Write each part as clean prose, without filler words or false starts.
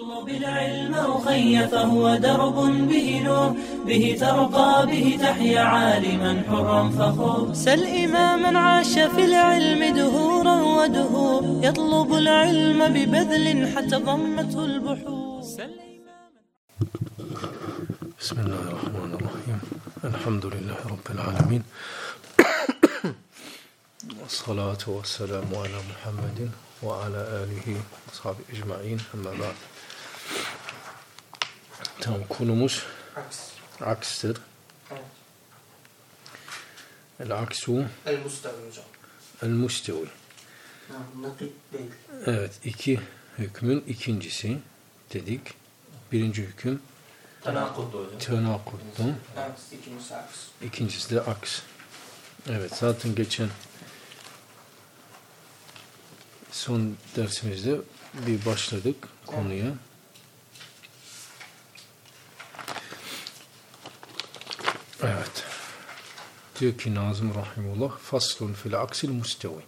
اطلب العلم أخي فهو درب به نور به ترقى به تحيا عالما حرا فخور سل إماما عاش في العلم دهورا ودهور يطلب العلم ببذل حتى ضمته البحور بسم الله الرحمن الرحيم الحمد لله رب العالمين والصلاة والسلام على محمد وعلى آله وصحبه ecmaîn. Amma ba'd. Tamam, konumuz akstir. Evet. El-aksu El-mustavi hocam. el-mustevi. Nakit değil. Evet, iki hükmün ikincisi dedik. Birinci hüküm Tenakutlu hocam. tenakuttu. Evet, ikincisi aks. İkincisi de aks. Evet, zaten geçen son dersimizde bir başladık konuya. Evet. Diyor ki Nazım Rahimullah, faslun fil aksil mustevi.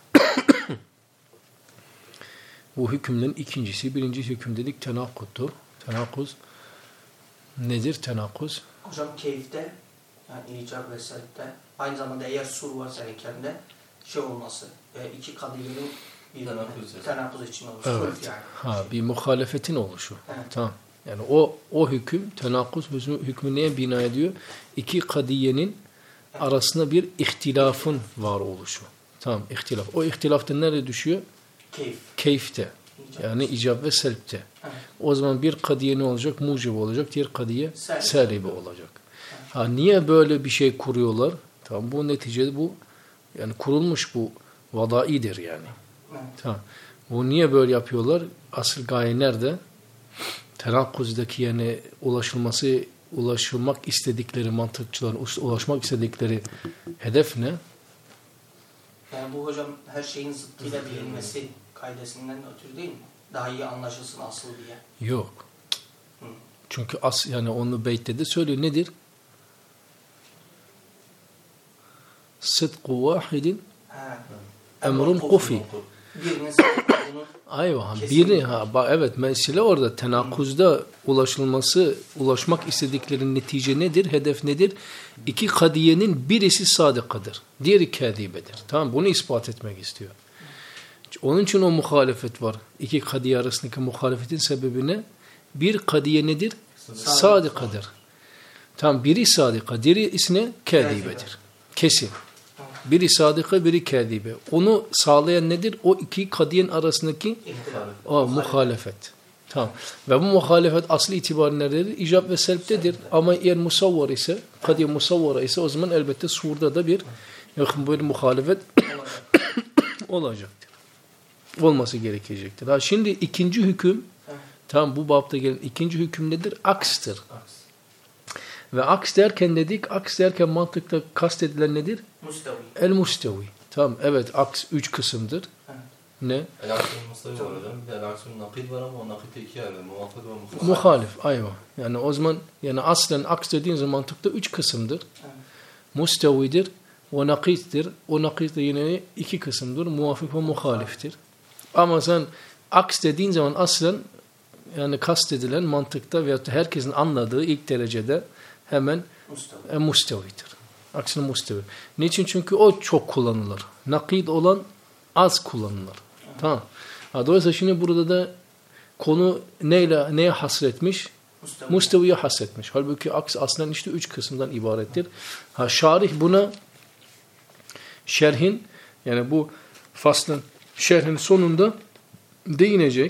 Bu hükümlerin ikincisi, birinci hüküm dedik tenakuttur. Tenakuz nedir tenakuz? Hocam keyifte, yani icab ve sebepte, aynı zamanda eğer sur varsa heykelinde şey olması, iki kadiyenin bir tenakuz için olması. Evet. Yani. Ha, bir muhalefetin oluşu. Evet. Tamam. Yani o hüküm, tenakuz hükmü neye bina ediyor? İki kadiyenin arasında bir ihtilafın var oluşu. Tamam, ihtilaf. O ihtilaf da nerede düşüyor? Keyif. Keyifte. Yani icab ve selpte. Evet. O zaman bir kadiye ne olacak? Mucib olacak. Diğer kadiye Selip. selibi olacak. Ha, niye böyle bir şey kuruyorlar? Tamam, bu neticede bu yani kurulmuş bu vadaidir yani. Evet. Tamam. Bu niye böyle yapıyorlar? Asıl gaye nerede? Tenakkuzdaki yani ulaşılmak istedikleri mantıkçıların ulaşmak istedikleri hedef ne? Yani bu hocam her şeyin zıttıyla bilinmesi kaidesinden ötürü değil mi? Daha iyi anlaşılsın asıl diye. Yok. Hı. Çünkü yani onu beytte de söylüyor. Nedir? Sıdku vahidin emrun kufi. Birinin sıdkını Ayva. Evet, mesele orada. Tenakkuzda ulaşmak istedikleri netice nedir? Hedef nedir? İki kadiyenin birisi sadıkadır. Diğeri kâdibedir. Tamam, bunu ispat etmek istiyor. Onun için o muhalefet var. İki kadiye arasındaki muhalefetin sebebi ne? Bir kadiye nedir? Sadıkadır. Tamam, biri sadıka, diğeri ne? Kâdibedir. Kesin. Biri sadıka, biri kâdibe. Onu sağlayan nedir? O iki kadiyenin arasındaki muhalefet. Tamam. Ve bu muhalefet aslı itibariyle nerededir? İcab ve selptedir. Ama eğer musavvar ise, kadiye musavvara ise o zaman elbette surda da bir böyle muhalefet olacaktır. Olması gerekecektir. Ha, şimdi ikinci hüküm, tamam, bu babda gelen ikinci hüküm nedir? Akstır. Ve aks derken mantıkta kastedilen nedir? mustavi. El-mustevi. Tamam, evet, aks 3 kısımdır. Evet. Ne? El-aksul mustavi var hocam. Bir de el-aksul nakid var ama o nakidde iki yer var. Muvafık ve muhalif. Muhalif, ayva. Yani o zaman yani aslen aks dediğin zaman mantıkta 3 kısımdır. Evet. Mustevidir, o nakittir. O nakit de yine 2 kısımdır. Muvafık ve muhaliftir. Ama sen aks dediğin zaman aslen yani kastedilen mantıkta veyahut da herkesin anladığı ilk derecede hemen mustevidir. Aksine mustevi. Niçin? Çünkü o çok kullanılır. Nakid olan az kullanılır. Tamam. Dolayısıyla şimdi burada da konu neye hasretmiş? Musteviye hasretmiş. Halbuki aks aslında işte 3 kısımdan ibarettir. Şarih buna şerhin yani bu faslın şerhin sonunda değinecek.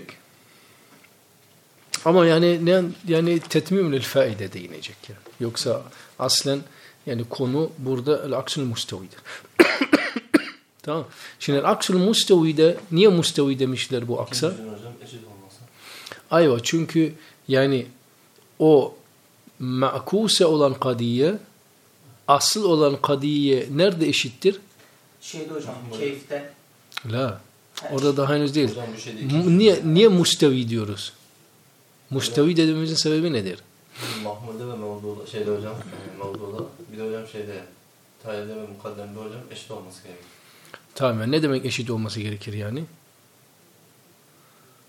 Ama yani tetmimül faide değinecek yani. Yoksa aslen yani konu burada el-aksul mustevidir. Tamam. Şimdi el-aksul mustevide niye mustevi demişler bu aksa? Hocam eşit olması. Ayva, çünkü yani o ma'kuse olan kadiye asıl olan kadiye nerede eşittir? Şeyde hocam, keyifte. La. Orada da henüz değil. Hocam bir şey değil. Niye mustevi diyoruz? Mustevi dediğimizin sebebi nedir? Mahmude ve Mevdu'da, şeyde hocam, Mevdu'da, bir de hocam şeyde, Tayyip'de ve Mukaddem'de hocam eşit olması gerekiyor. Tamam, ne demek eşit olması gerekir yani?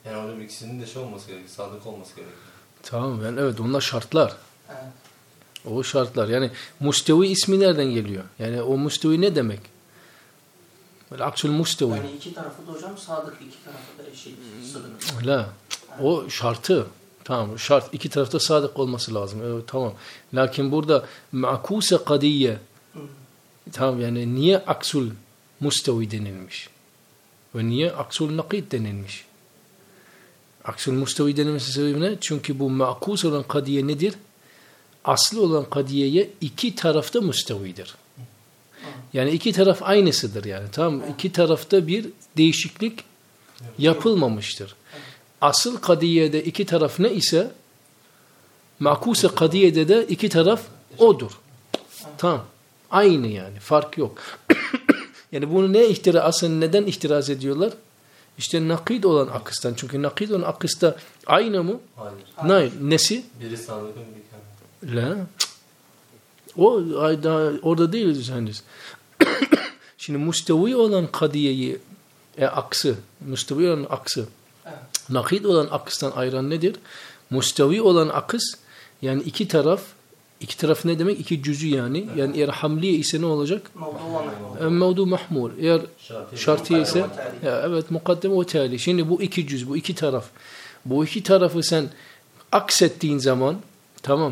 Yani hocam ikisinin de şey olması gerekiyor, sadık olması gerekiyor. Tamam yani evet onlar şartlar. Evet. O şartlar. Yani mustevi ismi nereden geliyor? Yani o mustevi ne demek? Aksul mustevi. Yani iki tarafı da hocam sadık, iki tarafı da eşit, sıdık. La. O şartı. Tamam şart. İki tarafta sadık olması lazım. Evet, tamam. Lakin burada ma'kuse kadiye. Tamam yani niye aksul mustevi denilmiş? Ve niye aksul nakid denilmiş? Aksul mustevi denilmesi sebebi ne? Çünkü bu ma'kus olan kadiye nedir? Aslı olan kadiyeye iki tarafta mustevidir. Yani iki taraf aynısıdır yani. Tamam iki tarafta bir değişiklik yapılmamıştır. Asıl kadiyede iki taraf ne ise ma'kuse kadiyede de iki taraf odur. Tamam. Aynı yani. Fark yok. Yani bunu aslında neden ihtiraz ediyorlar? İşte nakid olan akıstan. Çünkü nakid olan akısta aynı mı? Hayır. Nesi? Biri sadık, biri kâr. La. O orada değiliz henüz. Şimdi mustevi olan kadiyeyi aksı, mustevi olan aksı, nakid olan akıstan ayıran nedir? Mustevi olan akıs yani iki taraf ne demek? İki cüzü yani. Yani eğer hamliye ise ne olacak? Mevdu mahmul. Eğer şartiye ise evet mukaddeme ve tali. Şimdi bu iki cüz, bu iki taraf. Bu iki tarafı sen aksettiğin zaman tamam.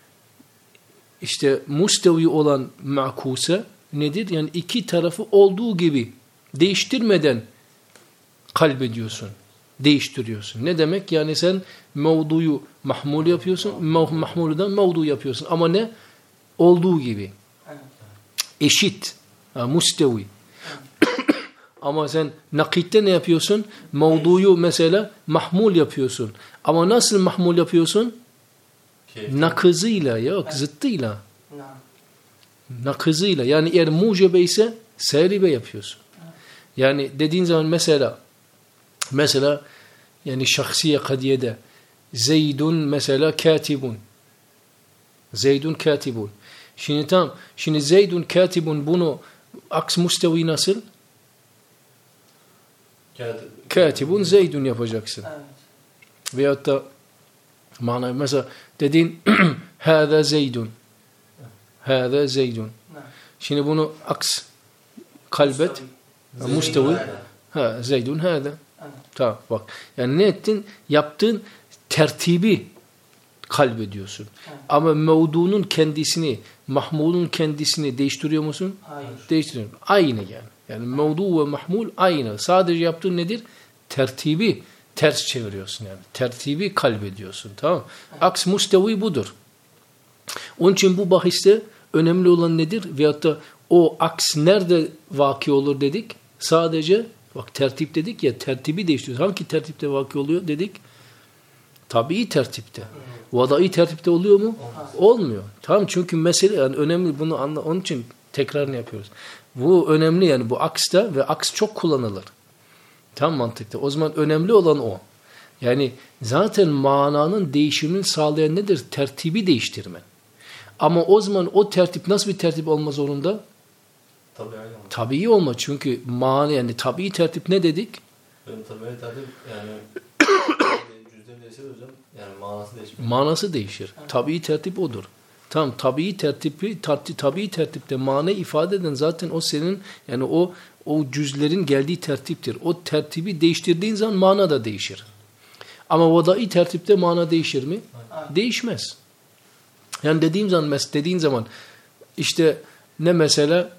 İşte mustevi olan ma'kuse nedir? Yani iki tarafı olduğu gibi değiştirmeden kalbediyorsun. Değiştiriyorsun. Ne demek? Yani sen mevduyu mahmul yapıyorsun. Mahmulden mevdu yapıyorsun. Ama ne? Olduğu gibi. Eşit. Mustevi. Ama sen nakidde ne yapıyorsun? Mevduyu mesela mahmul yapıyorsun. Ama nasıl mahmul yapıyorsun? Nakızıyla yok zıttıyla. Nakızıyla yani eğer mucebe ise seribe yapıyorsun. Yani dediğin zaman mesela yani şahsiye kadiyede Zeydun mesela katibun. Zeydun katibun. Şimdi Zeydun katibun bunu aks mustevi nasıl? Katibun Zeydun yapacaksın. Evet. Veyahut da mana mesela dediğin hâzâ Zeydun. Hâzâ Zeydun. Şimdi bunu aks kalbet mustevi. Zeydun hâzâ. Tamam bak. Yani ne ettin? Yaptığın tertibi kalbediyorsun. Ama mevdunun kendisini, mahmulun kendisini değiştiriyor musun? Hayır. Değiştiriyorum. Aynı yani. Yani mevdu ve mahmul aynı. Sadece yaptığın nedir? Tertibi ters çeviriyorsun yani. Tertibi kalbediyorsun. Tamam. Aks mustevi budur. Onun için bu bahiste önemli olan nedir? Veyahut da o aks nerede vaki olur dedik? Sadece bak tertip dedik ya tertibi değiştiriyoruz. Hangi tertipte vaki oluyor dedik? Tabii tertipte. Vadai tertipte oluyor mu? Olmuyor. Tamam çünkü mesele yani önemli bunu onun için tekrarını yapıyoruz. Bu önemli yani bu aksta ve aks çok kullanılır. Tam mantıkta. O zaman önemli olan o. Yani zaten mananın değişimini sağlayan nedir? Tertibi değiştirmen. Ama o zaman o tertip nasıl bir tertip olma zorunda? Tabii olma. Çünkü mana yani tabii tertip ne dedik? Tabii tertip yani cüzden değişir hocam. Yani manası değişir. Manası değişir. Tabii tertip odur. Tamam tabii tertipte mana ifade eden zaten o senin yani o cüzlerin geldiği tertiptir. O tertibi değiştirdiğin zaman mana da değişir. Ama vadai tertipte mana değişir mi? Değişmez. Yani dediğin zaman işte ne mesela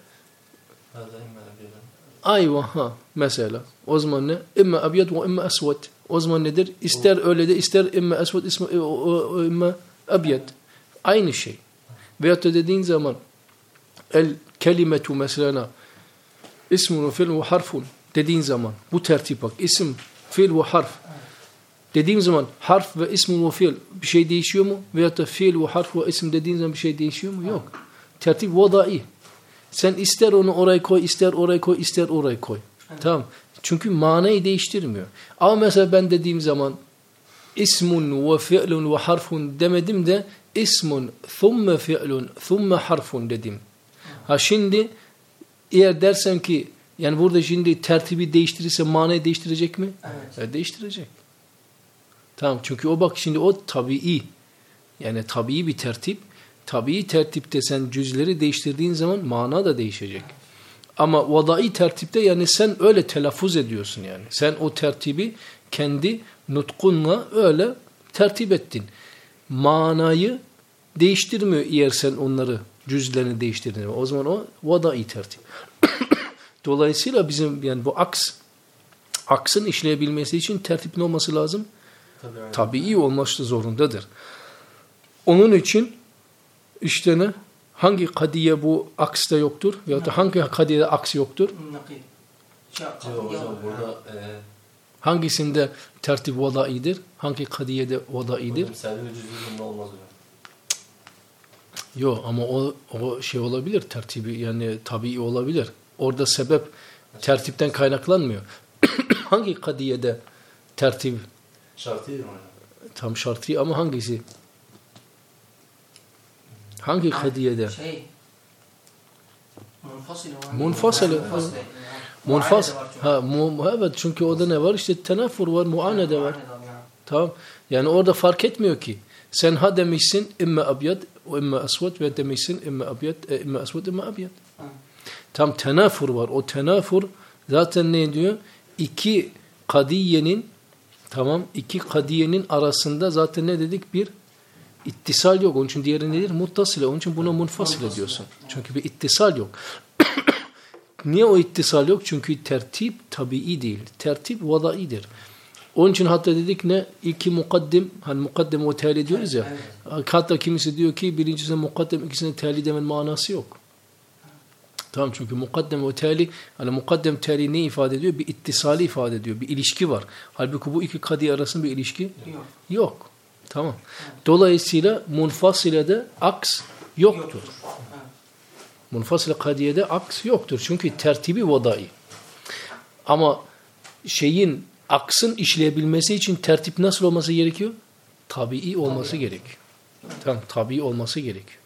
ayva mesela o zaman ne? İmme abyad ve imme esved. O zaman nedir? İster öyle de ister imme esved imme abyad. Aynı şey. Veyahut da dediğin zaman el kelimetu mesela ismun ve fiil ve harfun dediğin zaman bu tertip bak isim, fiil ve harf dediğim zaman harf ve ismun ve fiil bir şey değişiyor mu? Veyahut da fiil ve harf ve isim dediğin zaman bir şey değişiyor mu? Yok. Tertip vadai. Sen ister onu oraya koy, ister oraya koy, ister oraya koy. Tamam. Çünkü manayı değiştirmiyor. Ama mesela ben dediğim zaman ismun ve fi'lun ve harfun demedim de ismun thumme fi'lun thumme harfun dedim. Şimdi eğer dersem ki yani burada şimdi tertibi değiştirirse manayı değiştirecek mi? Evet. Değiştirecek. Tamam, çünkü o bak şimdi o tabii. Yani tabii bir tertip. Tabii tertipte sen cüzleri değiştirdiğin zaman mana da değişecek. Ama vadai tertipte yani sen öyle telaffuz ediyorsun yani. Sen o tertibi kendi nutkunla öyle tertip ettin. Manayı değiştirmiyor eğer sen onları cüzlerini değiştirdin. O zaman o vadai tertip. Dolayısıyla bizim yani bu aksın işleyebilmesi için tertip ne olması lazım? Tabii olması zorundadır. Onun için işte ne? Hangi kadiye bu aksta yoktur? Veyahut da hangi kadiyede aks yoktur? Hocam burada Hangisinde tertip vadaidir? Hangi kadiyede vadaidir? hocam selvi cüzü olmaz hocam. Yok ama o şey olabilir, tertibi yani tabii olabilir. Orada sebep tertipten kaynaklanmıyor. Hangi kadiyede tertip? Şartı değil mi hocam? Tam şartı ama hangisi? Hangi kadiyede? Munfasıl. Evet, çünkü orada ne var? İşte tenafur var, muanede var. Tamam. Yani orada fark etmiyor ki. Sen ha demişsin imme abyad ve imme asvad ve demişsin imme abyad, imme asvad, imme abyad. Tam tenafur var. O tenafur zaten ne diyor? İki kadiyenin arasında zaten ne dedik? Bir ittisal yok. Onun için diğeri nedir? Muttasile. Onun için buna munfasile diyorsun. Çünkü bir ittisal yok. Niye o ittisal yok? Çünkü tertip tabii değil. Tertip vadaidir. Onun için hatta dedik ne? İki mukaddim, hani mukaddim ve tali diyoruz ya. Hatta kimisi diyor ki birincisine mukaddim, ikisine tali demenin manası yok. Tamam, çünkü mukaddem ve tali, hani mukaddem tali ne ifade ediyor? Bir ittisali ifade ediyor. Bir ilişki var. Halbuki bu iki kadi arasında bir ilişki yok. Tamam. Dolayısıyla munfasilede aks yoktur. Munfasile kadiyede aks yoktur. Çünkü tertibi vadai. Ama aksın işleyebilmesi için tertip nasıl olması gerekiyor? Tabii olması gerekiyor. Tamam, tabii olması gerekiyor.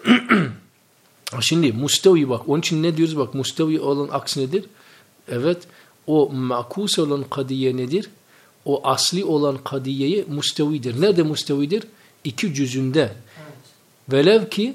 Şimdi mustevi bak. Onun için ne diyoruz? Bak, mustevi olan aks nedir? Evet, o makus olan kadiye nedir? O asli olan kadiyeye mustevidir. Nerede mustevidir? İki cüzünde. Evet. Velev ki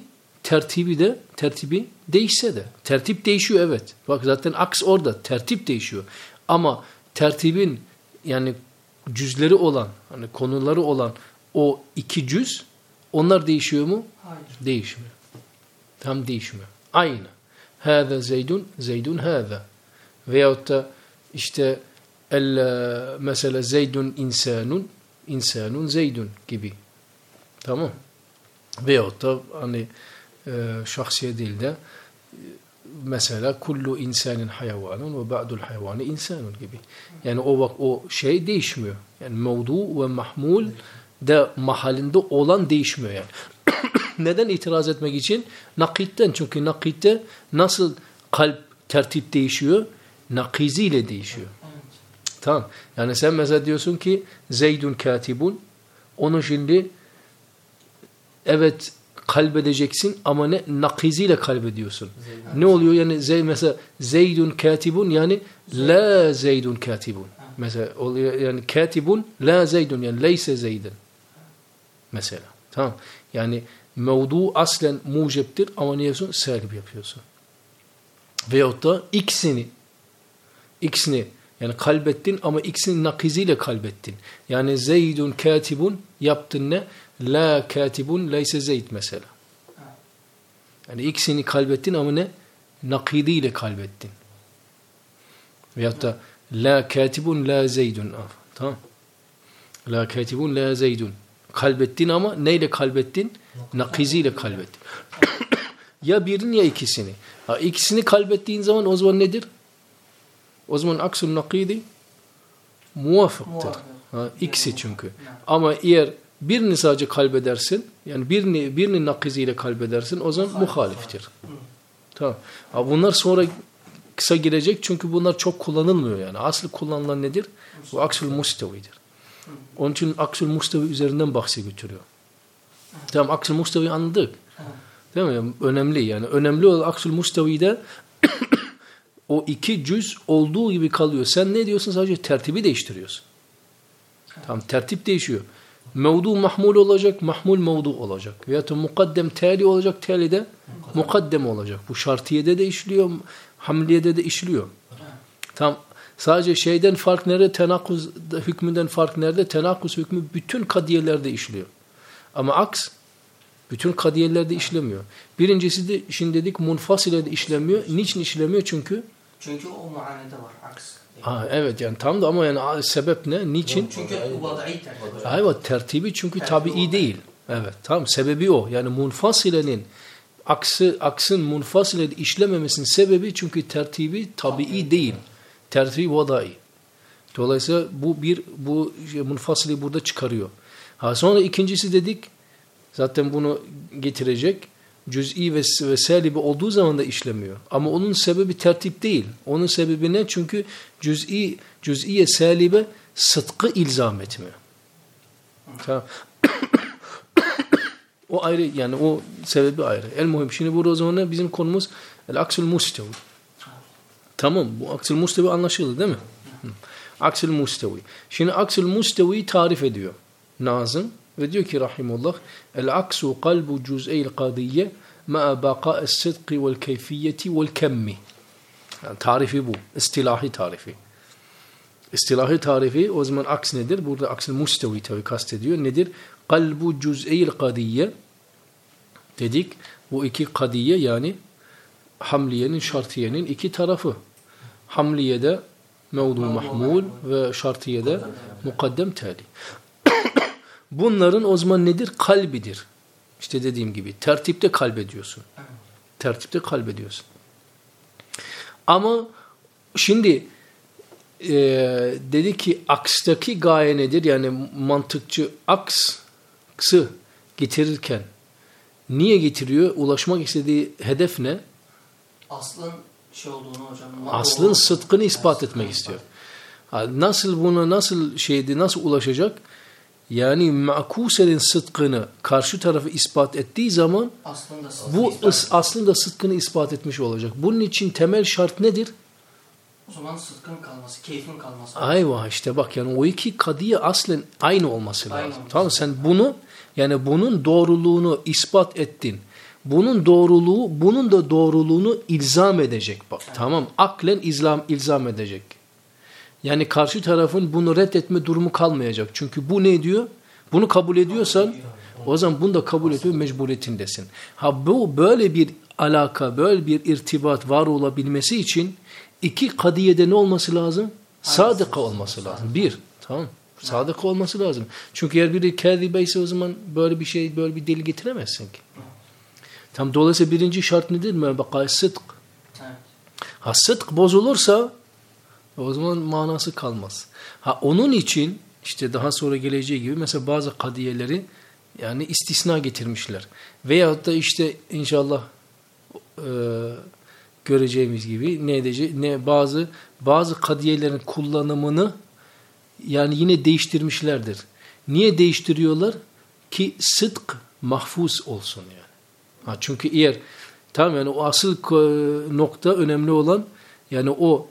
tertibi değişse de. Tertip değişiyor, evet. Bak zaten aks orada. Tertip değişiyor. Ama tertibin yani cüzleri olan, hani konuları olan o iki cüz, onlar değişiyor mu? Hayır. Değişmiyor. Tam değişmiyor. Aynı. Hâzâ zeydun, zeydun hâzâ. Veyahut da işte mesela zeydun insanun, insanun zeydun gibi. Tamam. Veyahut da hani şahsiye değil de mesela kullu insanin hayvanun ve ba'dul hayvani insanun gibi. Yani o şey değişmiyor. Yani mevdu ve mahmul de mahallinde olan değişmiyor yani. Neden itiraz etmek için? Nakitten. Çünkü nakitte nasıl kalp tertip değişiyor? Nakiziyle değişiyor. Tamam. Yani sen mesela diyorsun ki Zeydun katibun. Onu şimdi evet kalbedeceksin ama ne? Nakiziyle kalbediyorsun. Ne oluyor? Yani mesela Zeydun katibun yani la Zeydun katibun. Mesela oluyor yani katibun la Zeydun yani leyse Zeydun. Mesela. Tamam. Yani mevdu aslen muciptir ama ne yapıyorsun? Salib yapıyorsun. Veyahut da ikisini yani kalbettin ama ikisini nakiziyle kalbettin. Yani Zeydun katibun yaptın ne? La katibun leyse Zeyd mesela. Yani ikisini kalbettin ama ne? Nakidiyle kalbettin. Veyahut da la katibun la Zeydun. Tamam. La katibun la Zeydun. Kalbettin ama neyle kalbettin? Nakiziyle kalbettin. Ya birini ya ikisini. İkisini kalbettiğin zaman o zaman nedir? O zaman aksul nakidi muvafıktır. İkisi çünkü. Ama eğer birini sadece kalbedersin, yani birini nakiziyle kalbedersin, o zaman muhaliftir. Tamam. Bunlar sonra kısa girecek çünkü bunlar çok kullanılmıyor yani. Asıl kullanılan nedir? Bu aksul mustevidir. Onun için aksul mustevi üzerinden bahsi götürüyor. Tamam, aksul mustevi anladık. Değil mi? Önemli yani. Önemli olan aksul mustevi'de o iki cüz olduğu gibi kalıyor. Sen ne diyorsun? Sadece tertibi değiştiriyorsun. Tamam, tertip değişiyor. Mevdu mahmul olacak, mahmul mevdu olacak. Veyahut da mukaddem tali olacak, tali de mukaddem olacak. Bu şartiyede de işliyor, hamliyede de işliyor. Tamam. Sadece şeyden fark nerede? Tenakkuz hükmünden fark nerede? Tenakkuz hükmü bütün kadiyelerde işliyor. Ama aks bütün kadiyelerde işlemiyor. Birincisi de şimdi dedik munfasilede işlemiyor. Niçin işlemiyor? Çünkü o muanede var. Aks. Evet yani tam da ama yani sebep ne? Niçin? Çünkü vadai tertip. Evet, tertibi çünkü tabii değil. Evet, tamam, sebebi o. Yani munfasilenin aksın munfasilede işlememesinin sebebi çünkü tertibi tabii değil. Tertib vadai. Dolayısıyla bu munfasili burada çıkarıyor. Sonra ikincisi dedik, zaten bunu getirecek. Cüz'i ve salibi olduğu zaman da işlemiyor. Ama onun sebebi tertip değil. Onun sebebi ne? Çünkü cüz'iye salibe sıdkı ilzam etmiyor. Tamam. O ayrı, yani o sebebi ayrı. El muhim. Şimdi burada o zaman bizim konumuz el-aksul mustevi. Tamam, bu aksul mustevi anlaşıldı değil mi? Aksul mustevi. Şimdi aksul mustevi tarif ediyor Nazım ve diyor ki rahimullah, el-aksu kalbu cüz'eyl kadiyye ma'a baqa'es sıdkı vel keyfiyeti vel kemmi. Yani tarifi bu. İstilahi tarifi. İstilahi tarifi o zaman aks nedir? Burada aksul mustevi tabi kastediyor. Nedir? Kalbu cüz'eyl kadiyye dedik. Bu iki kadiye yani hamliyenin, şartiyenin iki tarafı. Hamliyede mevdu mahmul ve şartiyede mukaddem tali. Bunların o zaman nedir? Kalbidir. İşte dediğim gibi tertipte kalbediyorsun. Tertipte kalbediyorsun. Ama şimdi dedi ki akstaki gaye nedir? Yani mantıkçı aksı getirirken niye getiriyor? Ulaşmak istediği hedef ne? Aslın olduğunu hocam. Aslın sıdkını ispat etmek istiyor. Nasıl buna nasıl ulaşacak? Yani ma'kusenin sıdkını karşı tarafı ispat ettiği zaman bu aslında sıdkını ispat etmiş olacak. Bunun için temel şart nedir? O zaman sıdkın kalması, keyfin kalması. Ayva işte bak yani o iki kadiye aslen aynı olması lazım. Tamam, sen bunu yani bunun doğruluğunu ispat ettin. Bunun da doğruluğunu ilzam edecek bak. Evet. Tamam, aklen ilzam edecek. Yani karşı tarafın bunu reddetme durumu kalmayacak. Çünkü bu ne diyor? Bunu kabul ediyorsan o zaman bunu da kabul etme mecburiyetindesin. Bu böyle bir alaka, böyle bir irtibat var olabilmesi için iki kadiyede ne olması lazım? Sadıka olması lazım. Bir, tamam. Sadıka olması lazım. Çünkü eğer biri kâzibe ise o zaman böyle bir delil getiremezsin ki. Tam dolayısıyla birinci şart nedir? Mebekâ sıdk. Sıdk bozulursa o zaman manası kalmaz. Onun için işte daha sonra geleceği gibi mesela bazı kadiyeleri yani istisna getirmişler. Veyahut da işte inşallah göreceğimiz gibi bazı kadiyelerin kullanımını yani yine değiştirmişlerdir. Niye değiştiriyorlar? Ki sıdk mahfuz olsun yani. Çünkü eğer tamam yani o asıl nokta önemli olan yani o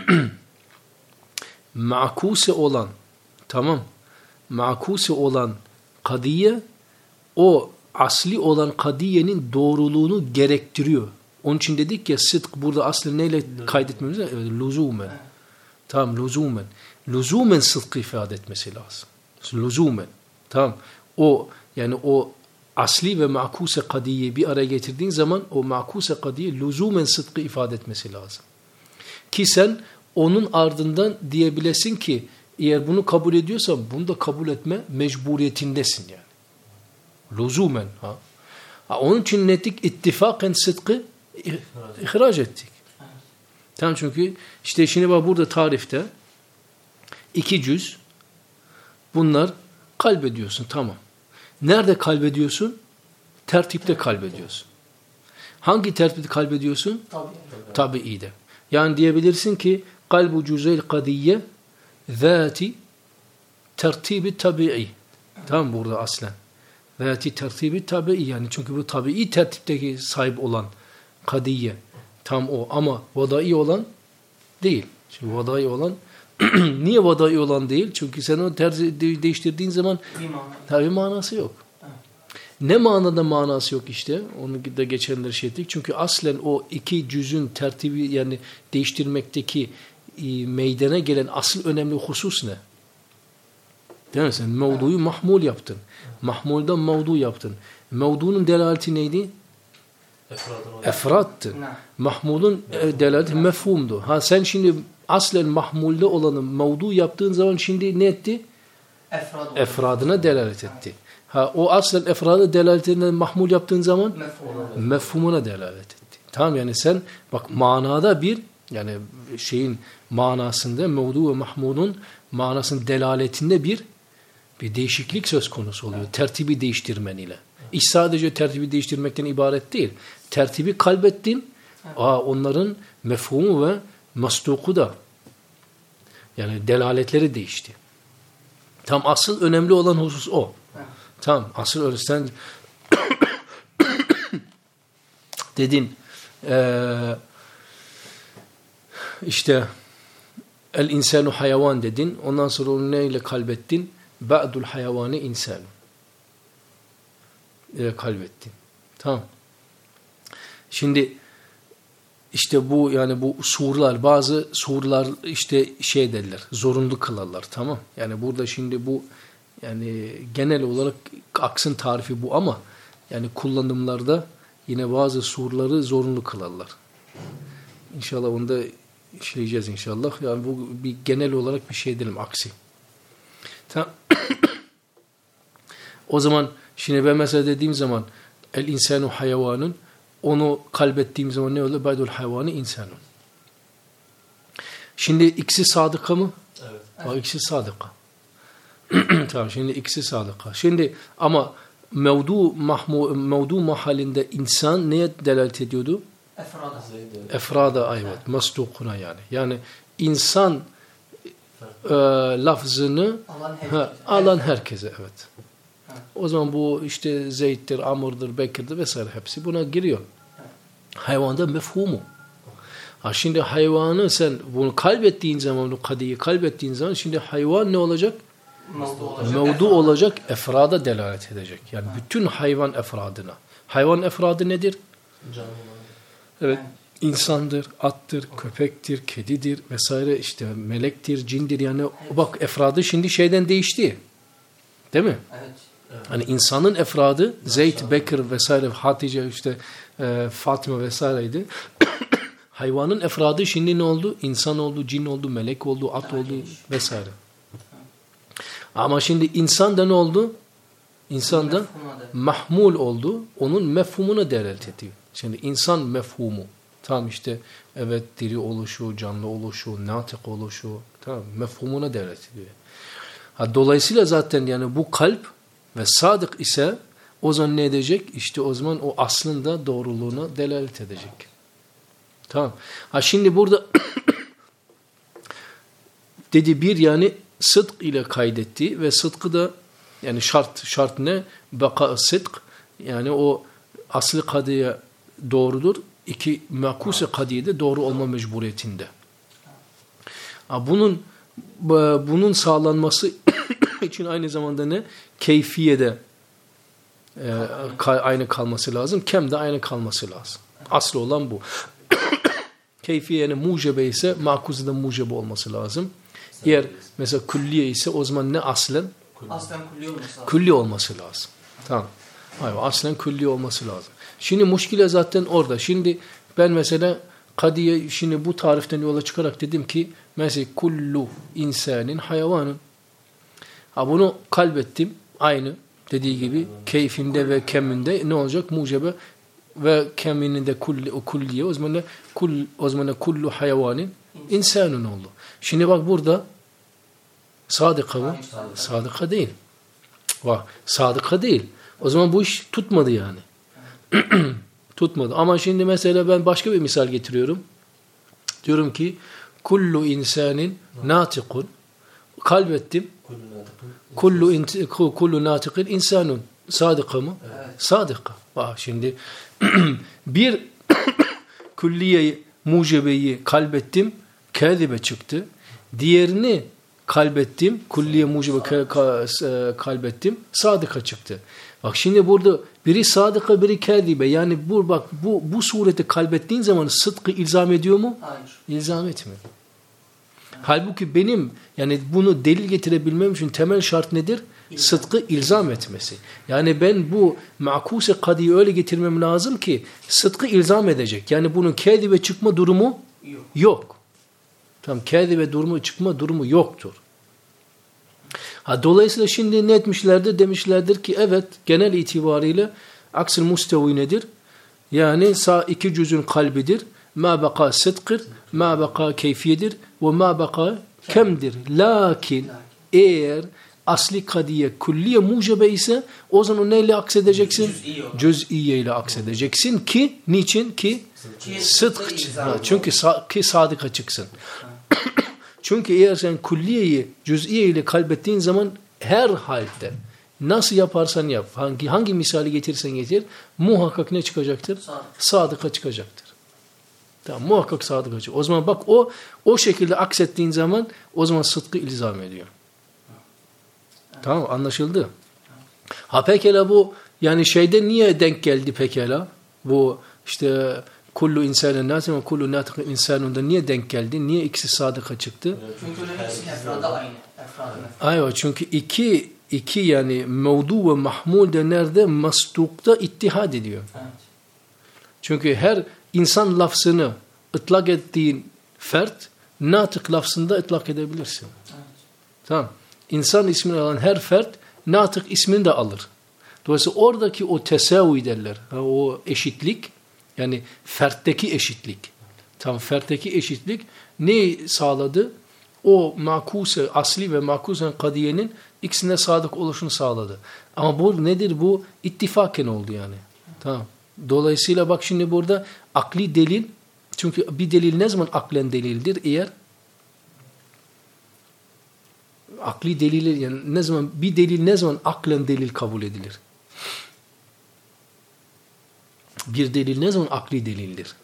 ma'kuse olan ma'kuse olan kadiye o asli olan kadiyenin doğruluğunu gerektiriyor. Onun için dedik ya sıdk burada aslı neyle kaydetmemiz lazım? Luzumen. Tamam, luzumen. Luzumen sıdkı ifade etmesi lazım. Luzumen. Tamam. O yani o asli ve ma'kuse kadiye bir araya getirdiğin zaman o ma'kuse kadiye luzumen sıdkı ifade etmesi lazım. Ki sen onun ardından diyebilesin ki eğer bunu kabul ediyorsan bunu da kabul etme mecburiyetindesin yani. Luzumen. Onun için nettik ittifaken sıdkı ihraç ettik. Tamam, çünkü işte şimdi bak burada tarifte iki cüz bunlar kalbediyorsun, tamam. Nerede kalbediyorsun? Tertipte kalbediyorsun. Hangi tertipte kalbediyorsun? Tabi'ide. Yani diyebilirsin ki kalbu cüzeyl kadiyye zati tertibi tabi'i. Tamam burada aslen. Zati tertibi tabi'i yani çünkü bu tabi'i tertipteki sahip olan kadiye. Tam o ama vadai olan değil. Çünkü vadai olan Niye vadai olan değil? Çünkü sen o değiştirdiğin zaman tabii manası yok. Ne manada manası yok işte? Onu da geçenler şey ettik. Çünkü aslen o iki cüzün tertibi yani değiştirmekteki meydana gelen asıl önemli husus ne? Değil mi? Sen mevduyu mahmul yaptın. Mahmuldan mevdu yaptın. Mevdunun delaleti neydi? Efrattı. Mahmulun delaleti mefhumdu. Ha sen şimdi aslen mahmulde olanı mevdu yaptığın zaman şimdi ne etti? Efradına delalet etti. Ha o aslen efradı delaletine mahmul yaptığın zaman mefhumuna delalet etti. Tamam yani sen bak manada bir yani şeyin manasında mevdu ve mahmulun manasının delaletinde bir değişiklik söz konusu oluyor. Tertibi değiştirmen ile. İş sadece tertibi değiştirmekten ibaret değil. Tertibi kalbettin. Onların mefhumu ve masduku da yani delaletleri değişti. Tam asıl önemli olan husus o. Tamam asıl öyle sen dedin işte el insanu hayvan dedin. Ondan sonra onu neyle kalbettin? Ba'dul hayvani insan. Kalbettin. Tamam. Şimdi işte bu yani bu surlar bazı surlar işte şey derler zorunlu kılarlar tamam. Yani burada şimdi bu yani genel olarak aksın tarifi bu ama yani kullanımlarda yine bazı surları zorunlu kılarlar. İnşallah onu da işleyeceğiz inşallah. Yani bu bir genel olarak bir şey diyelim aksi. Tamam. O zaman şimdi ben mesela dediğim zaman el insanu hayvanun onu kalbettiğim zaman ne olur? Ba'dul hayvanı insanun. Şimdi ikisi sadıka mı? Evet. Bak ikisi sadıka. Tamam şimdi ikisi sadıka. Şimdi ama mevdu mahallinde insan neye delalet ediyordu? Efrada evet. Masdukuna yani. Yani insan lafzını alan herkese evet. O zaman bu işte Zeyd'dir, Amr'dır, Bekir'dir vesaire hepsi buna giriyor. Hayvanda mefhumu. Ha şimdi hayvanı sen bunu kalbettiğin zaman, bu kadiyi kalbettiğin zaman şimdi hayvan ne olacak? Mevdu olacak, efrada delalet edecek. Yani bütün hayvan efradına. Hayvan efradı nedir? Evet. İnsandır, attır, köpektir, kedidir vesaire işte melektir, cindir yani bak efradı şimdi şeyden değişti. Değil mi? Evet. Hani insanın efradı Zeyd, Bekir vesaire Hatice işte Fatıma vesaireydi. Hayvanın efradı şimdi ne oldu? İnsan oldu, cin oldu, melek oldu, at oldu vesaire. Ama şimdi insan da ne oldu? İnsan da mahmul oldu. Onun mefhumuna delalet ediyor. Şimdi insan mefhumu. Tam işte evet diri oluşu, canlı oluşu, natık oluşu. Tamam mefhumuna delalet ediyor. Dolayısıyla zaten yani bu kalp ve sadık ise o zaman ne edecek? İşte o zaman o aslında doğruluğuna delalet edecek. Tamam. Şimdi burada dedi bir yani sıdk ile kaydetti ve sıdkı da yani şart ne? Baka sıdk yani o aslı kadiye doğrudur. İki makuse kadiye de doğru olma mecburiyetinde. Bunun sağlanması için aynı zamanda ne? Keyfiyede aynı kalması lazım. Kem de aynı kalması lazım. Aslı olan bu. Keyfiye yani mucebe ise makuzede mucebe olması lazım. Eğer mesela külliye ise o zaman ne aslen? Aslen külliye olması lazım. Külliye olması lazım. Tamam. Hayır, aslen külliye olması lazım. Şimdi muşkile zaten orada. Şimdi ben mesela kadiye şimdi bu tariften yola çıkarak dedim ki mesela kullu insanin hayvanın. Bunu kalbettim. Aynı dediği gibi keyfinde ve keminde ne olacak? Mucebe ve kemininde kulliye o zaman kullu hayvanin insanın oldu. Şimdi bak burada sadıka mı? Sadıka değil. Bak sadıka değil. O zaman bu iş tutmadı yani. Tutmadı. Ama şimdi mesela ben başka bir misal getiriyorum. Diyorum kullu insanin natikun. Kalbettim. Kullu natikin insanun. Sadıka mı? Evet. Sadıka. Bak şimdi bir külliyeyi, mucebeyi kalbettim. Kâzibe çıktı. Diğerini kalbettim. Kulliye mucibe kalbettim. Sadıka çıktı. Bak şimdi burada biri sadıka biri kâzibe. Yani bu sureti kalbettiğin zaman sıdkı ilzam ediyor mu? Hayır. İlzam etmiyor. Halbuki benim yani bunu delil getirebilmem için temel şart nedir? Sıdkı ilzam etmesi. Yani ben bu ma'kuse kadiyi öyle getirmem lazım ki sıdkı ilzam edecek. Yani bunun kâzibe çıkma durumu yok. Tamam, kâzibe durumu çıkma durumu yoktur. Dolayısıyla şimdi ne etmişlerdir? Demişlerdir ki evet genel itibariyle aks-ı mustevi nedir? Yani iki cüzün kalbidir. Ma baka sıdkır, ma baka keyfiyedir ve ma baka kemdir. Lakin eğer asli kadiye külliye mucebe ise o zaman neyle aksedeceksin? Cüz'iye ile aksedeceksin ki niçin? Ki sıdk. Çünkü sadıka çıksın. Çünkü eğer sen külliyeyi cüz'iye ile kalbettiğin zaman her halde nasıl yaparsan yap, hangi misali getirsen getir, muhakkak ne çıkacaktır? Sadıka çıkacaktır. Tamam, muhakkak sadıka çıkacaktır. O zaman bak o şekilde aksettiğin zaman o zaman sıdkı ilzam ediyor. Tamam, anlaşıldı. Pekala bu yani şeyde niye denk geldi pekala? Bu işte kullu insanın natim ve kullu natık insanında niye denk geldi? Niye ikisi sadıka çıktı? Çünkü ikisi efrada aynı. Aynen, çünkü iki yani mevdu ve mahmul de nerede? Mastukta ittihad ediyor. Evet. Çünkü her insan lafzını ıtlak ettiğin fert, natık lafzında ıtlak edebilirsin. Evet. Tamam. İnsan ismini alan her fert, natık ismini de alır. Dolayısıyla oradaki o tesavi derler. O eşitlik, yani fertteki eşitlik. Tamam, fertteki eşitlik ne sağladı? O makuse, asli ve makusen kadiyenin ikisine sadık oluşunu sağladı. Ama bu nedir? Bu ittifaken oldu yani. Tamam. Dolayısıyla bak şimdi burada akli delil, çünkü bir delil ne zaman aklen delildir? Eğer akli delil yani ne zaman bir delil ne zaman aklen delil kabul edilir? Bir delil ne zaman akli delildir?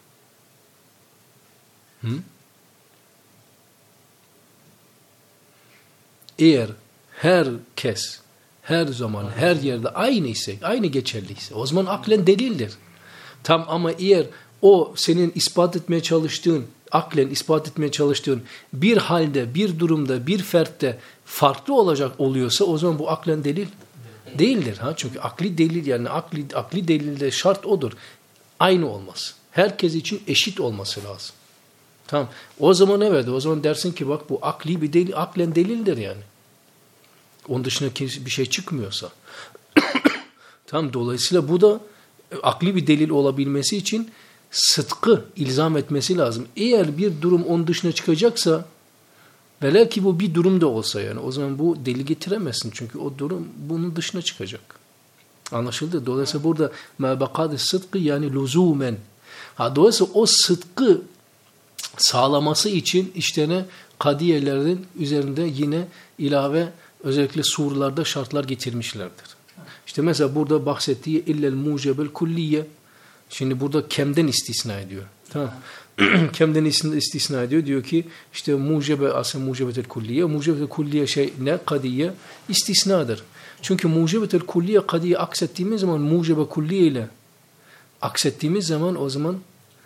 Eğer herkes her zaman her yerde aynı ise, aynı geçerliyse o zaman aklen delildir. Tam ama eğer o senin ispat etmeye çalıştığın, aklen ispat etmeye çalıştığın bir halde, bir durumda, bir fertte farklı oluyorsa o zaman bu aklen delil değildir. Çünkü akli delil yani akli delilde şart odur. Aynı olması. Herkes için eşit olması lazım. Tamam. O zaman evet, o zaman dersin ki bak bu akli bir delil, aklen delildir yani. Onun dışında bir şey çıkmıyorsa. Tamam, dolayısıyla bu da akli bir delil olabilmesi için sıdkı ilzam etmesi lazım. Eğer bir durum onun dışına çıkacaksa velev ki bu bir durum da olsa yani o zaman bu delil getiremezsin. Çünkü o durum bunun dışına çıkacak. Anlaşıldı? Dolayısıyla burada mâbekâd-i sıdkı yani lüzumen. Dolayısıyla o sıdkı sağlaması için işte ne? Kadiyelerin üzerinde yine ilave özellikle surlarda şartlar getirmişlerdir. İşte mesela burada bahsettiği illel mucebel kulliye. Şimdi burada kemden istisna ediyor. Tamam. Kemden istisna ediyor. Diyor ki işte mucebe asıl mucebetel kulliye. Mucebetel kulliye şey ne? Kadiye istisnadır. Çünkü mucebetel kulliye kadiye aksettiğimiz zaman mucebe kulliye ile aksettiğimiz zaman o zaman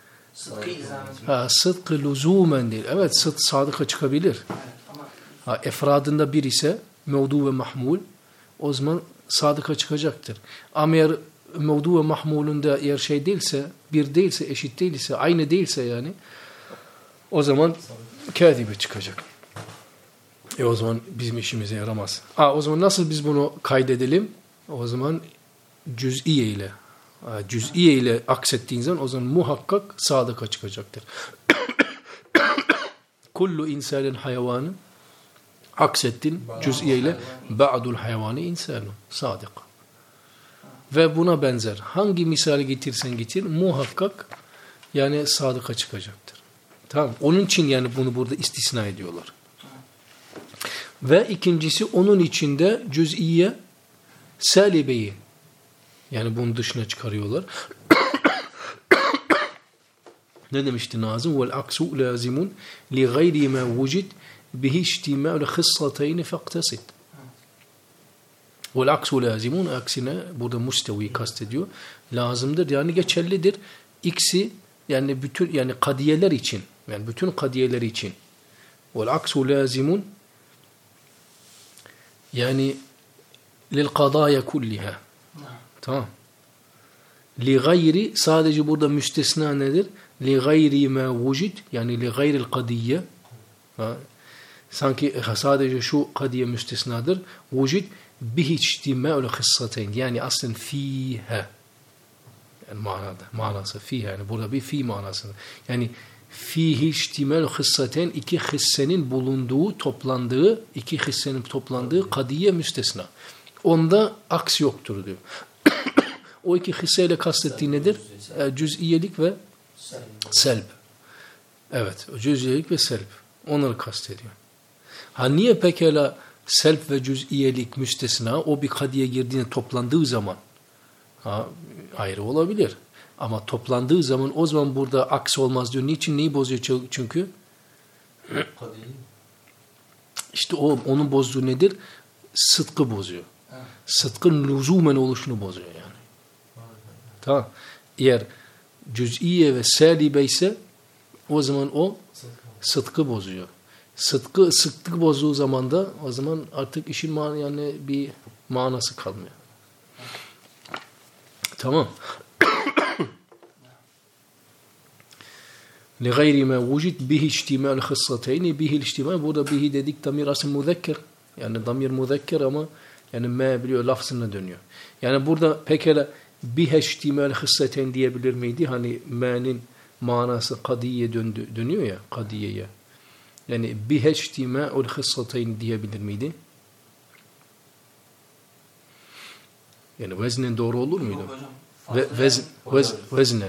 sıdkı lüzumen değil. Evet, sıdk sadıka çıkabilir. Efradında bir ise mevdu ve mahmul o zaman sadıka çıkacaktır. Ama eğer mevdu ve mahmulunda eğer şey değilse, bir değilse, eşit değilse, aynı değilse yani o zaman kâzibe çıkacak. O zaman bizim işimize yaramaz. O zaman nasıl biz bunu kaydedelim? O zaman cüz'iye ile cüz'iye ile aksettiğin zaman o zaman muhakkak sadıka çıkacaktır. Kullu insanın hayvanı aksettin cüz'iye ile ba'dul hayvanı insanı sadık. Ve buna benzer hangi misali getirsen getir muhakkak yani sadıka çıkacaktır. Tamam. Onun için yani bunu burada istisna ediyorlar. Ve ikincisi onun içinde cüz'iye salibeyi yani bunun dışına çıkarıyorlar. Ne demişti Nazım? Vel aksu lazimun li gayri ma vucid bihi ihtimâlu hissatayni faqtasid. Vel aksu lazimun, aksine burada mustevi kastediyor. Lazımdır yani geçerlidir. İkisi yani bütün yani kadiyeler için, yani bütün kadiyeler için. Vel aksu lazimun yani lil kadaya kulliha. Tamam. Li gayri, sadece burada müstesna nedir? Li gayri ma vujid, yani li gayril kadiye. Sanki sadece şu kadiye müstesnadır. Vujid bihi ihtimâlu hıssateyn, yani aslında fiha. Yani manası fiha, yani burada bir fi manası. Yani fihi ihtimâlu hıssateyn, iki hissenin bulunduğu, toplandığı, iki hissenin toplandığı kadiye müstesna. Onda aks yoktur diyor. O iki hisseyle kastettiği nedir? Cüz'iyelik ve selb. Evet, cüz'iyelik ve selb. Onları kastediyor. Ha niye pekala selb ve cüz'iyelik müstesna o bir kadiye girdiğinde toplandığı zaman ayrı olabilir. Ama toplandığı zaman o zaman burada aks olmaz diyor. Niçin? Neyi bozuyor çünkü? İşte onun bozduğu nedir? Sıdkı bozuyor. Sıdkın lüzumen oluşunu bozuyor yani. Tamam. Eğer cüz'iye ve salibe ise o zaman o sıdkı bozuyor. Sıdkı bozduğu zaman da o zaman artık işin yani bir manası kalmıyor. Tamam. لغayri ma vujid bihi ihtimal hissatayn bihi ihtimal, burada bihi dedik damir aslında müzekker. Yani damir müzekker ama yani ma biliyor lafzına dönüyor. Yani burada pekala bihi ihtimal hissatayn diyebilir miydi? Hani ma'nin manası kadiye dönüyor ya, kadiyeye. Yani bihi ihtimal hissatayn diyebilir miydi? Yani veznen doğru olur muydu? Veznen.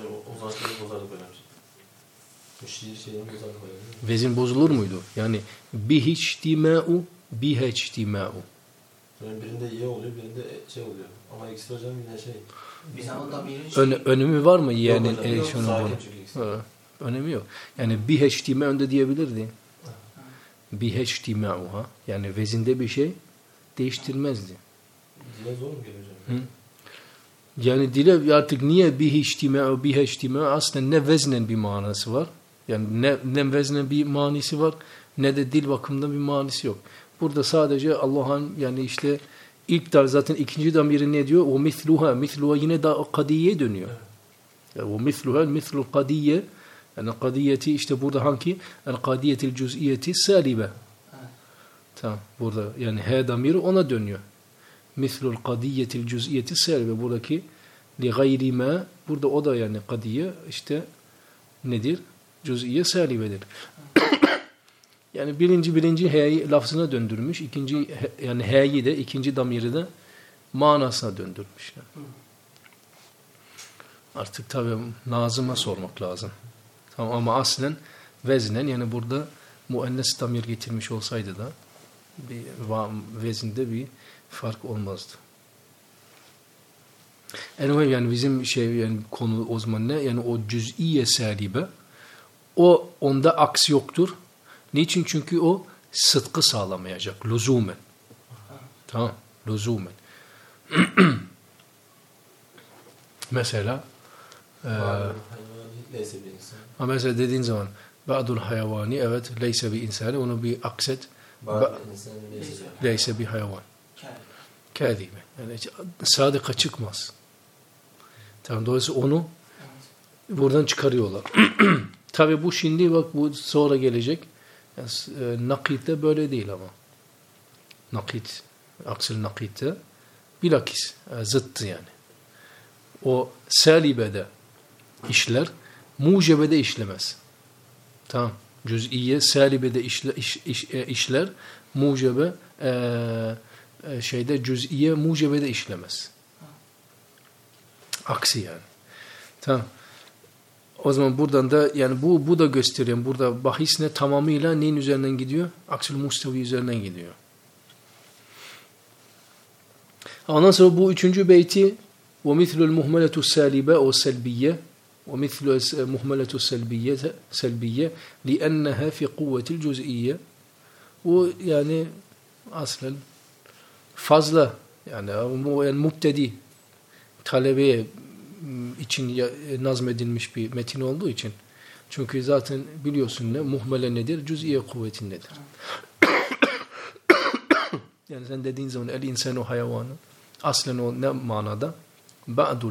Vezin bozulur muydu? Yani bihi ihtima'u bihe ihtima'u. Yani birinde ye oluyor, birinde şey oluyor. Ama ikisi hocam yine şey. Önemi var mı yani? Önemi yok. Yani bihe ihtima'u önde diyebilirdi. Bihe ihtima'u, yani vezinde bir şey değiştirmezdi. Dile zor mu geliyor hocam? Yani dile artık niye bihi ihtima'u bihe ihtima'u, aslında ne veznen bir manası var. Yani ne veznen bir manisi var, ne de dil bakımından bir manisi yok. Burada sadece Allah'ın yani işte ilk dar zaten ikinci damiri ne diyor? O mithluha yine da kadiyeye dönüyor. Yani o mithlul kadiye, yani kadiyeti işte burada hangi? Yani kadiyetil cüz'iyeti salibe. Tamam. Burada yani he damiri ona dönüyor. Mithlul kadiyetil cüz'iyeti salibe. Buradaki li gayri ma, burada o da yani kadiye işte nedir? Cüz'iye salibedir. Yani birinci he'yi lafzına döndürmüş. İkinci yani he'yi de ikinci damiri de manasına döndürmüş. Yani. Artık tabii nazıma sormak lazım. Tamam, ama aslen veznen yani burada muennes damir getirmiş olsaydı da bir vezinde bir fark olmazdı. Anyway, yani bizim yani konu o zaman ne? Yani o cüz'iye salibe, onda aks yoktur. Niçin? Çünkü o sıdkı sağlamayacak. Lüzumen. Tamam. Lüzumen. Mesela mesela dediğin zaman ba'dul hayvani, evet, leyse bir insani, onu bir akset. Leyse bir hayvan. Kâdibe. Yani sadıka çıkmaz. Tamam, dolayısıyla onu buradan çıkarıyorlar. Tabi bu şimdi bak bu sonra gelecek. Yani, nakit'te böyle değil ama. Nakit, aksil nakit'te bilakis zıttı yani. O salibede işler, mucebede işlemez. Tamam. Cüz'iye salibede işler, mucebe cüz'iye mucebede işlemez. Aksi yani. Tamam. O zaman buradan da yani bu da gösteriyor. Burada bahis ne? Tamamıyla neyin üzerinden gidiyor? Aksil mustevi üzerinden gidiyor. Ondan sonra bu üçüncü beyti وَمِثْلُ الْمُهْمَلَةُ السَّالِبَةُ وَالسَّلْبِيَّةُ وَمِثْلُ الْمُهْمَلَةُ السَّلْبِيَّةُ لِأَنَّهَا فِي قُوَّةِ الْجُزْئِيَّةِ O yani aslen fazla yani mubtedi talebeye için nazmedilmiş bir metin olduğu için. Çünkü zaten biliyorsun ne muhmele nedir? Cüz'iye kuvvetin nedir? Yani sen dediğin zaman el insanu hayvanı aslen o ne manada? Ba'dul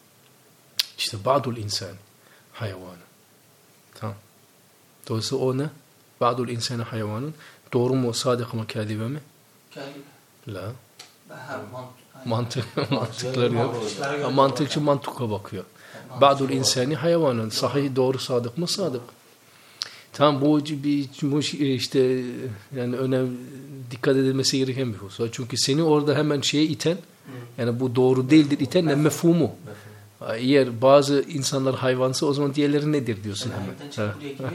insan hayvanı. Tamam. Dolayısıyla o ne? Ba'dul insanı hayvanın doğru mu, sadık mı, kâdibe mi? Kâdibe. La. Mantıkları Mantıklar yok. Mantıkçı mantıka bakıyor. Ba'dul insani hayvanın sahih doğru sadık mı? Sadık. Tamam bu işte yani dikkat edilmesi gereken bir husus. Çünkü seni orada hemen şeye iten yani bu doğru değildir iten ne mefhumu. Eğer bazı insanlar hayvansa o zaman diğerleri nedir diyorsun hemen.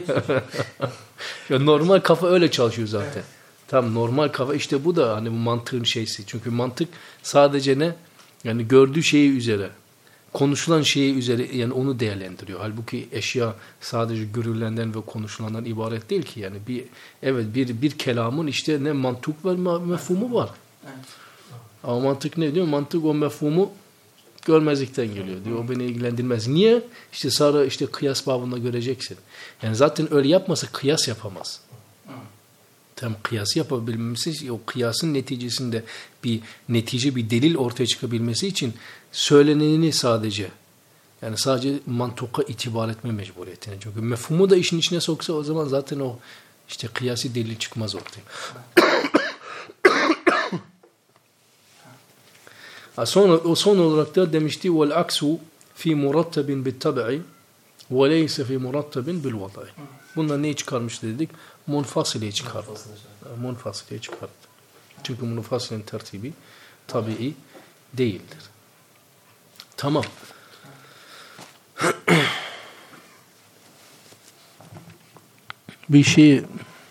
Ya normal kafa öyle çalışıyor zaten. Tam normal kafa işte bu da hani bu mantığın şeysi. Çünkü mantık sadece ne? Yani gördüğü şeyi üzere, konuşulan şeyi üzere yani onu değerlendiriyor. Halbuki eşya sadece görülenden ve konuşulandan ibaret değil ki. Yani bir kelamın işte ne mantık var, mefhumu var. Ama mantık ne diyor? Mantık o mefhumu görmezlikten geliyor diyor. O beni ilgilendirmez. Niye? İşte sonra işte kıyas babında göreceksin. Yani zaten öyle yapmasa kıyas yapamaz. Tam kıyası yapabilmesi, o kıyasın neticesinde bir delil ortaya çıkabilmesi için söyleneni sadece mantıka itibar etme mecburiyetine. Çünkü mefhumu da işin içine soksa o zaman zaten o işte kıyasi delil çıkmaz ortaya. Son olarak da demişti vel aksu fi murattabin bit tab'i ve leyse fi murattabin bil vada'i. Bundan neyi çıkarmış dedik? Munfasileyi çıkardı. Munfasileyi çıkardı. Çünkü munfasilenin tertibi tabii değildir. Tamam. Bir şey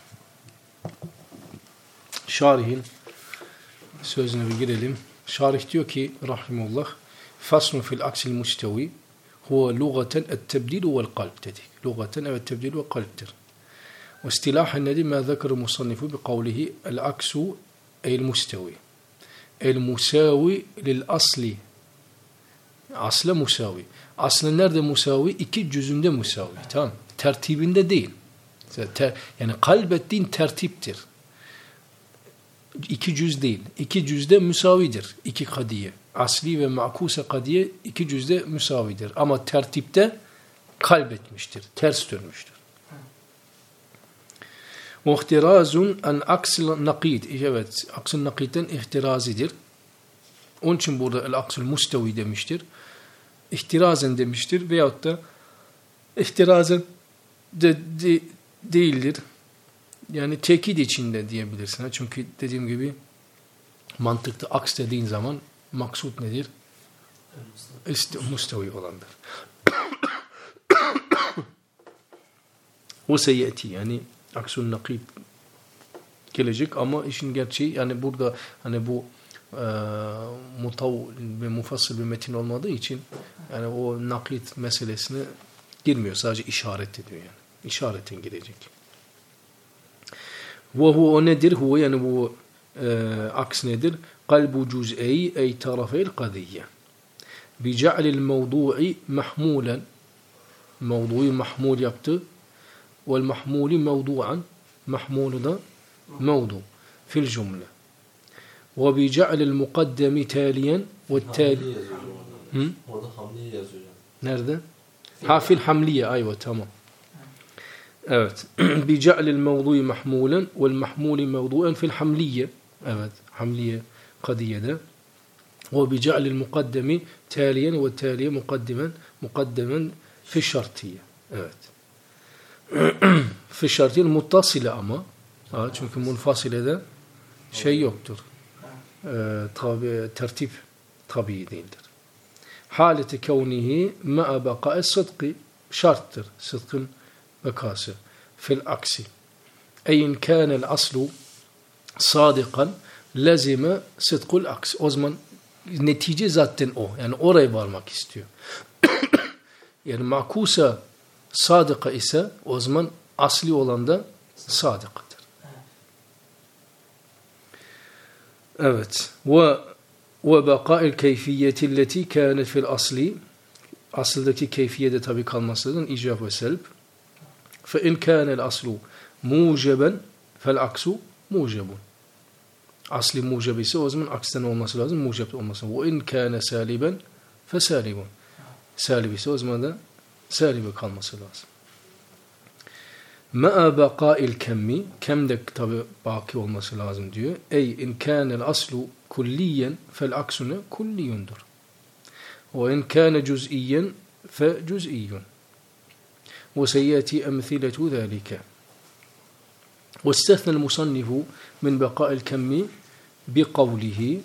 şarihin sözüne bir girelim. Şarih diyor ki rahimullah faslun fil aksil mustevi huve lugaten et-tebdil vel kalb dedik. Lugaten evet tebdil ve kalptir. واصطلاحا الذي ما ذكر المصنف بقوله العكس أي المستوي المساوي للأصل asla musavi. Aslında nerede musavi? İki cüzünde musavi. Tamam. Tertibinde değil. Yani kalbettiğin tertiptir. İki cüz değil. İki cüzde müsavidir. İki kadiye. Asli ve makuse kadiye iki cüzde müsavidir. Ama tertipte kalbetmiştir. Ters dönmüştür. Muhtirazun an aksil nakid. Evet. Aksil nakidden ihtirazidir. Onun için burada el-aksil mustevi demiştir. İhtirazen demiştir. Veyahut da ihtirazen değildir. Yani tekit içinde diyebilirsin. Çünkü dediğim gibi mantıkta aks dediğin zaman maksut nedir? Mustevi olandır. O seyyeti yani aksul nakid gelecek ama işin gerçeği yani burada hani bu mutav ve mufassıl bir metin olmadığı için yani o nakit meselesine girmiyor. Sadece işaret ediyor yani. İşaretin girecek. Ve hu o nedir? Hu yani bu aks nedir? Kalbu cüz'eyi ey tarafeyl kadiyye. Bi ce'lil mevdu'i mahmulen. Mevdu'yu mahmul yaptı. Vel mahmuli mevdu'an. Mahmulu da mevdu. Fil cümle. وبجعل المقدم تاليا والتالي orada hamliye yazıyor. Nerede? Fil hamliye ayva tamam. Evet. بجعل الموضوع محمولا والمحمول موضوعا في الحملية. Evet. Hamliye kadiyede. وبجعل المقدم تاليا والتالي مقدما في الشرطية. Evet. في الشرطية متصلة ama. Çünkü munfasilede şey yoktur. Tertip tabii değildir. Haleti kevnihi ma'a baqa'es sıdkı şarttır. Sıdkın bekası. Fil aksi. Eyin kânel aslu sadikan lazime sıdkul aks. O zaman netice zaten o. Yani oraya varmak istiyor. Yani makusa sadıka ise o zaman asli olan da sadıkadır. Evet. Ve baka'il keyfiyeti illeti kânet fil asli. Asıldaki keyfiyede tabi kalması lazım. İcab ve selb. Fe in kânel aslu muceben fel aksu mucebun. Asli muceb ise o zaman aksten olması lazım. Muceb olması lazım. Ve in kâne saliben fe salibun. Salib ise o zaman da salibe kalması lazım. Ma'a baka'il kemmi, kem de tabi baki olması lazım diyor. Ey in kânel aslu kulliyen fel aksune kulliyundur. Ve in kâne cüz'iyen fe cüz'iyyun. Ve seyyati emthiletu zâlike. Ve istethne el-musannifu min baka'il kemmi bi kavlihi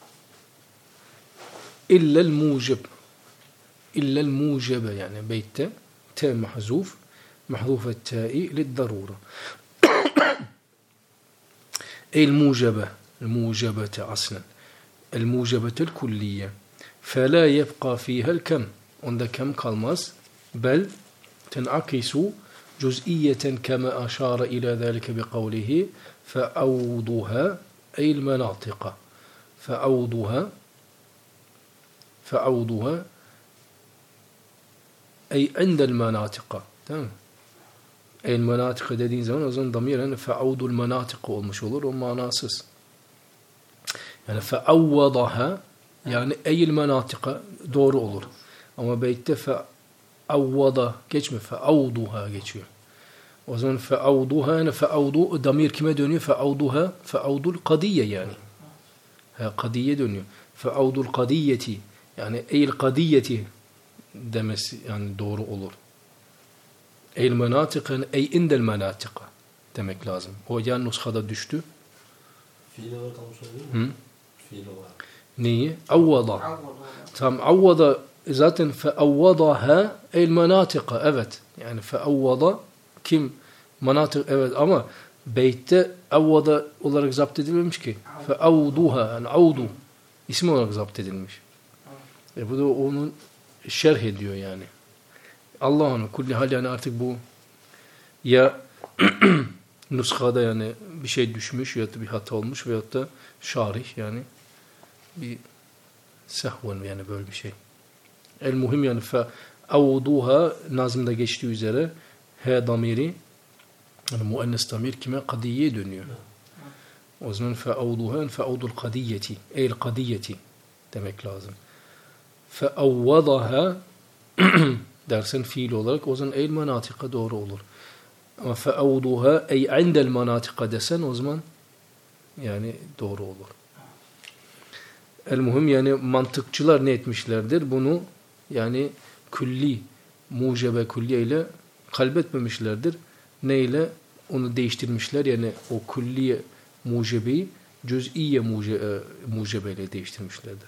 illel muceb. İllel mucebe yani beytte te mahzuf. محذوف التاء للضرورة أي الموجبة أصلا الموجبة الكلية فلا يبقى فيها الكم عند كم kalmaz بل تنعكس جزئية كما أشار إلى ذلك بقوله فأوضها أي المناطق فأوضها أي عند المناطق تمام. El menatık dediğin zaman o zaman damiren fe'audul menatık olmuş olur. O manasız. Yani fe'avvadaha yani eyil menatıka doğru olur. Ama beytte fe'avvada geçmiyor. Fe'auduha geçiyor. O zaman fe'auduha yani fe'audu damir kime dönüyor? Fe'auduha fe'audul kadiye yani. Kadiye dönüyor. Fe'audul kadiyeti yani eyil kadiyeti demesi yani doğru olur. Eyl menatıkın ey indel menatıka demek lazım. O yan nuskada düştü. Fiil olarak kalmış olabilir mi? Fiil olarak. Neyi? Avvada. Tam avvada zaten feavvadaha eyl menatıka. Evet. Yani feavvada kim? Menatık evet ama beytte avvada olarak zapt edilmemiş ki. Feavduha yani avdu isim olarak zapt edilmiş. Bu da onun şerh ediyor yani. Allah'ın kulli hal yani artık bu ya nuskada yani bir şey düşmüş ya da bir hata olmuş veyahut da şarih yani bir sehven yani böyle bir şey. El muhim yani fe'avduha nazımda geçtiği üzere he damiri yani muennes damir kime? Kadiye dönüyor. O zaman fe'avduha fe'avdul kadiyeti eyl kadiyeti demek lazım. Fe'avvadaha dersen fiil olarak o zaman eyl menatıka doğru olur. Ama fe'avduha ey indel menatıka desen o zaman yani doğru olur. El muhim yani mantıkçılar ne etmişlerdir? Bunu yani külli, mucebe külliye ile kalbetmemişlerdir. Neyle? Onu değiştirmişler. Yani o külliye mucebeyi cüz'iye mucebe ile değiştirmişlerdir.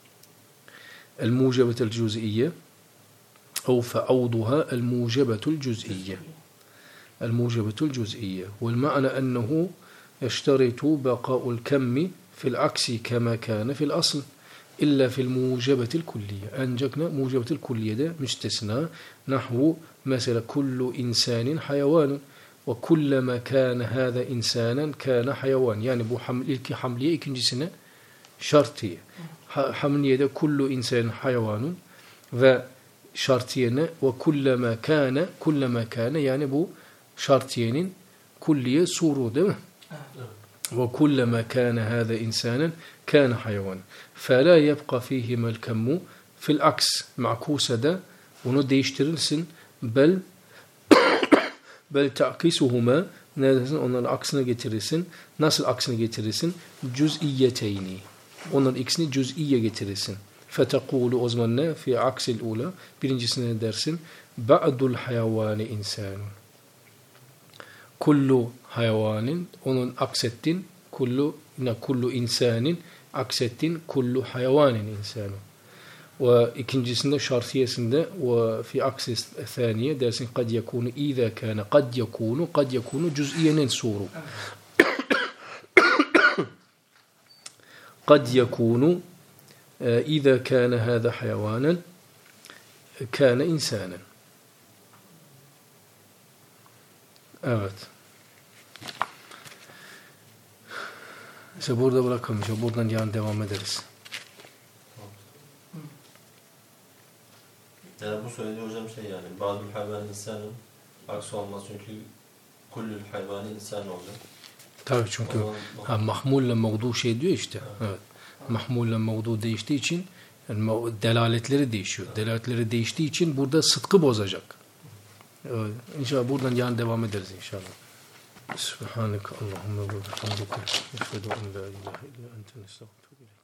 El mucebetel cüz'iye أو فأوضها الموجبة الجزئية الموجبة الجزئية والمعنى أنه يشترط بقاء الكم في العكس كما كان في الأصل إلا في الموجبة الكلية أنجكنا موجبة الكلية ده مستثنى نحو مثلا كل إنسان حيوان وكلما كان هذا إنسانا كان حيوان يعني بو حملية ikincisine şartı حملية ده كل إنسان حيوان ve şartiyene ve kullama kâne yani bu şartiyenin kulliye suru değil mi? Ve kullama kâne hâze insanen kâne hayvan. Fela yebqa fîhimel kemmu fil aks ma'kusada onu değiştirirsin bel ta'kisuhuma ne dersin onların aksine getirirsin. Nasıl aksine getirirsin? Cüz'iyeteyni. Onların ikisini cüz'iye getirirsin. فَتَقُولُ o zaman ne? Fi aksil ula. Birincisine dersin. Ba'dul hayvani insanun. Kullu hayvanin. Onun aksettin. Kullu insanin. Aksettin. Kullu hayvanin insanun. Ve ikincisinde şartiyesinde ve fi aksil thaniye dersin. Kad yekunu İza kâne. Kad yekunu cüz'iyenin suru. Kad yekunu إذا كان هذا حيوانا كان إنسانا. Evet. İşte burada bırakalım. İşte buradan yarın devam ederiz. Yani bu söylediği hocam şey yani bazı hayvan insanın aksi olmaz çünkü kullül hayvani insan olacak. Tabii çünkü mahmulle mevdu şey diyor işte. Evet. Mahmulle mevdu değiştiği için yani delaletleri değişiyor. Delaletleri değiştiği için burada sıdkı bozacak. Evet. İnşallah buradan yarın devam ederiz inşallah. Subhaneke Allahümme ve bihamdike. Eşhedü en la ilahe illa ente nestağfiruke.